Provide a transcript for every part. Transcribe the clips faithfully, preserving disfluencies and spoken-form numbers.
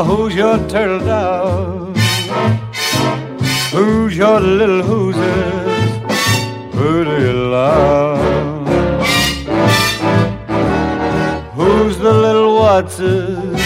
who's your turtle dove? Who's your little whoozes? Who do you love? Who's the little Wattses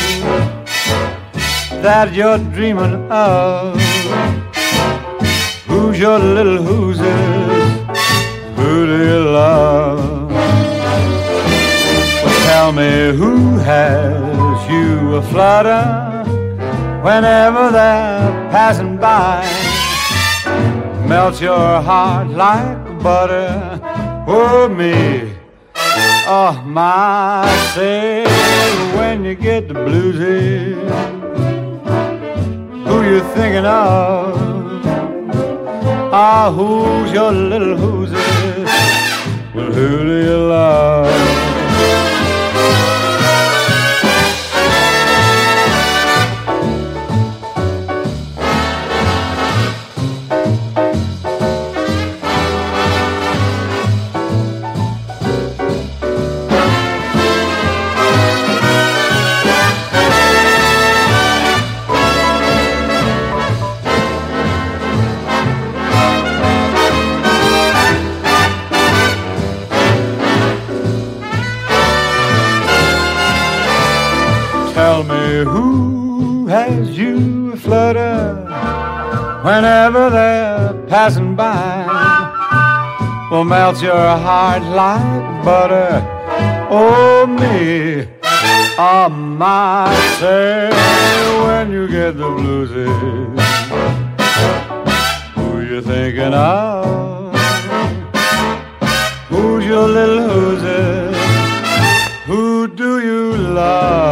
that you're dreaming of? Who's your little whoozes? Who do you love? Well, tell me who has you a flutter whenever they're passing by. Melt your heart like butter. Oh, me, oh, my, say, when you get the bluesies, who you thinking of? Ah, who's your little whoozes? Well, who do you love? Tell me who has you a flutter whenever they're passing by. Will melt your heart like butter. Oh, me, oh, my, say, when you get the bluesies, who you thinking of? Who's your little whoozes? Who do you love?